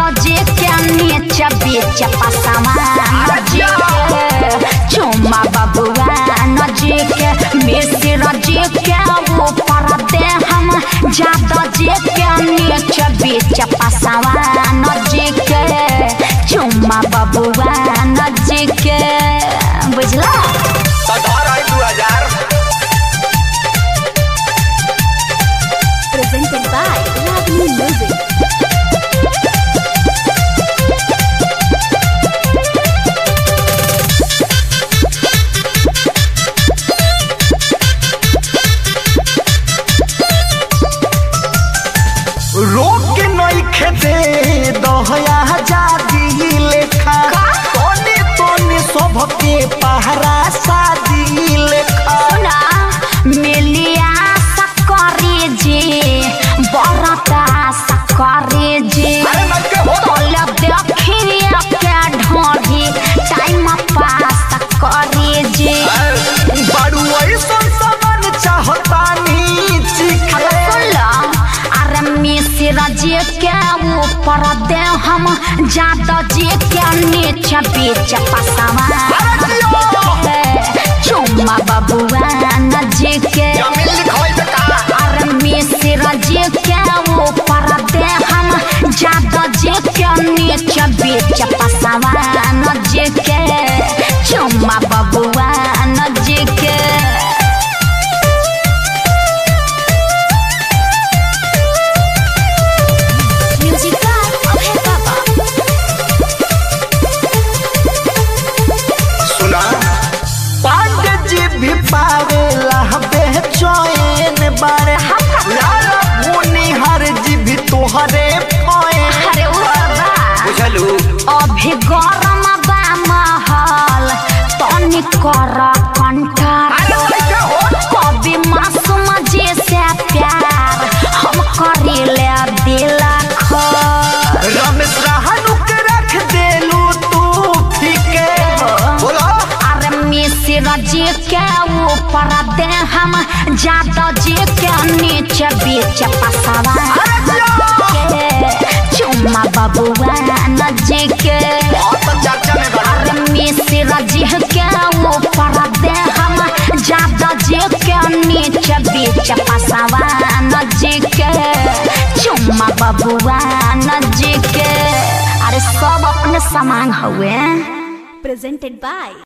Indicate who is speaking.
Speaker 1: जादो जी के नीचे बीच पसवान जी के चुम्मा बबुआन जी के मिश्र जी के ऊपर दे हम जादो जी के नीचे बीच पसवान जी के चुम्मा बबुआन जी के बुझला Presented by Ragini Music.
Speaker 2: रोक नहीं खेदे दहया जादी लेखा तोने तोने सबके पहरा शादी लेखा
Speaker 1: सुना मिलिया सकरी जी बरता सकरी जी तोले देखिए के ढोरी टाइम पास करी जी
Speaker 2: बड़ू ऐसन सामान चाहतानी चिखले
Speaker 1: मिश्र जी के ऊपर दे हम जादो जी के नीचे बीच पसवान चुम्मा बबुआन जी के मिश्र जी के ऊपर दे हम जादो जी के नीचे बीच पसवान जी के चुम्मा बबुआन जी के
Speaker 2: भी पावेला बेचैन बारे लाला भूनी हर जी भी तोहरे
Speaker 1: अरे
Speaker 2: बुझलू
Speaker 1: अभी गरम बा महल तनी कर कंठार कभी मासूम जी से प्यार हम करीले दिल
Speaker 2: रमेश रहनु के रख देलू तू फीके बोला
Speaker 1: मिश्र जी के ऊपर दे हम जादो जी के नीचे बीच पसवान चुम्मा बबुआन जी के मिश्र जी के ऊपर दे हम जादो जी के नीचे बीच पसवान जी के चुम्मा बबुआन जी के अरे सब अपने समान हुए
Speaker 3: Presented by